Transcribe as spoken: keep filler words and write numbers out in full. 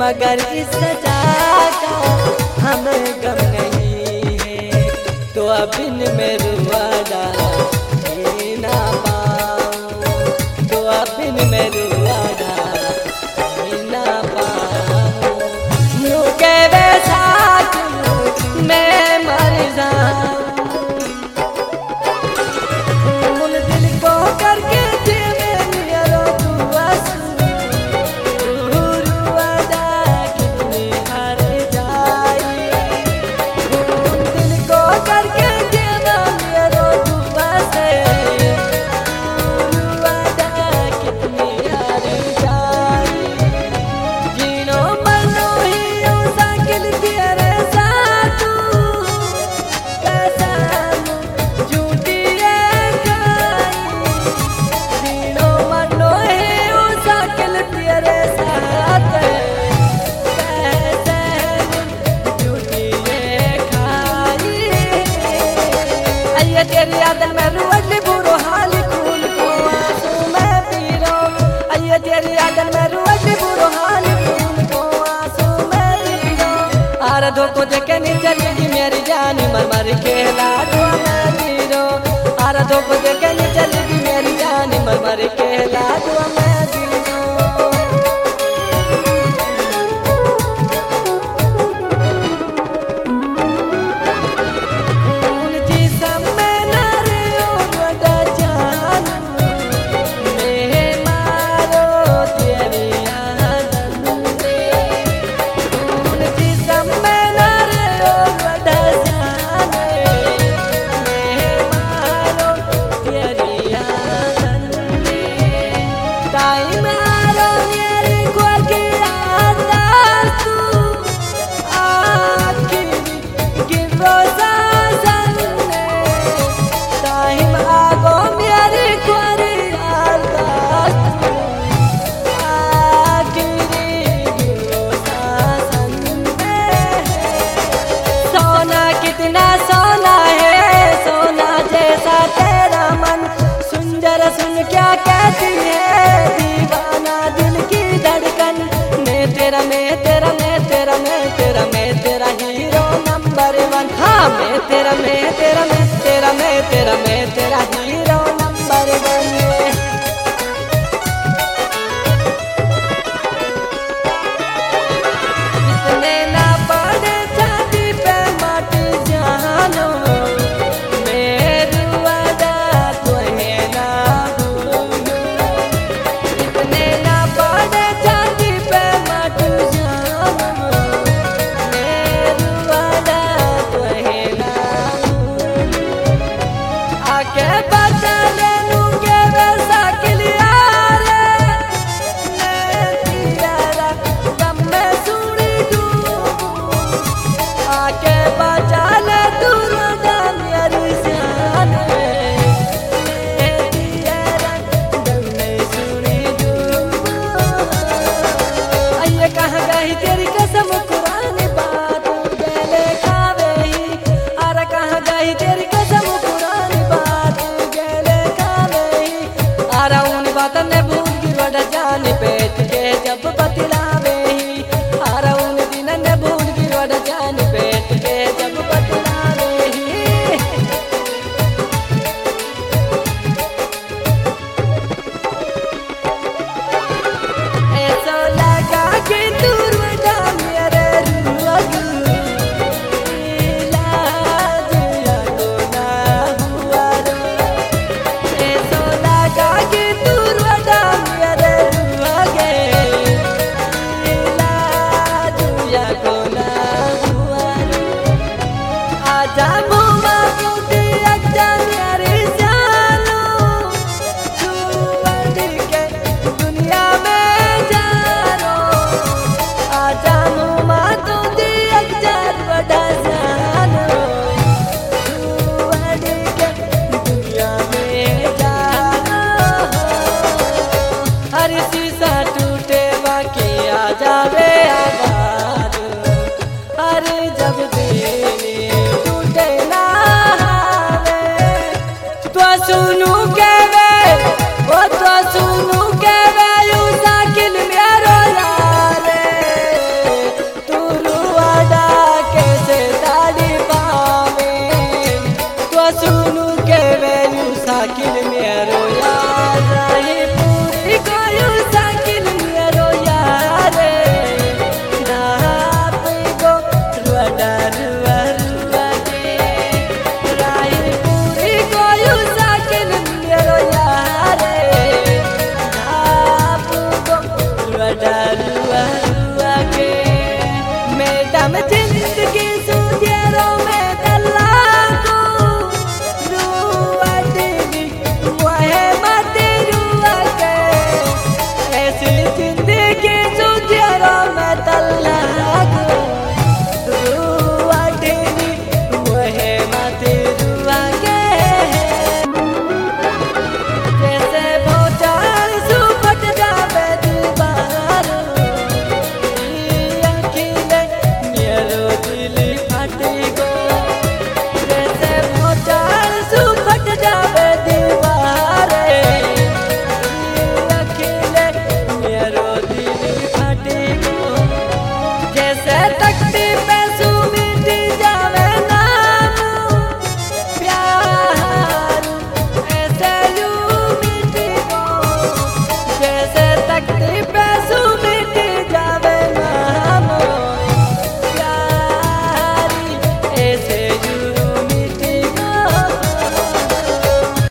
मगर इस सजा का हमें गम नहीं है। तो अब इन में रुआदा ना पाऊं, तो अब इन में रुआदा ना पाऊं। यूं के वैसा मैं मर जाऊं, उन दिल को करके तेरी यादन में रुअली बुरो हाल खून को आंसू में पी रो। अये तेरी यादन में रुअली बुरो हाल खून को आंसू में पी रो। आर धो को देखे नहीं चलेगी मेरी जान मर मर के लाडवा में पी रो। आर धो को देखे नहीं चलेगी मेरी जान मर मर के लाडवा में पी रो। कितना सोना है सोना जैसा तेरा मन, सुंदर सुन क्या कहती है दीवाना दिल की धड़कन। मैं तेरा मैं तेरा मैं तेरा मैं तेरा मैं तेरा हीरो नंबर वन। हाँ मैं तेरा मैं तेरा मैं तेरा मैं तेरा मैं तेरा हीरो नंबर वन। तेरी कसम पुरानी बात गले खावे ही। अरे कहाँ गई तेरी कसम पुरानी बात गले खावे ही। अरे उन बात ने भूल गिर जान पेट के जब बतलावे ही। अरे उन दिन ने भूल गिर जान पेट के जब बतलावे ही। ऐसा लगा कि तू शीशा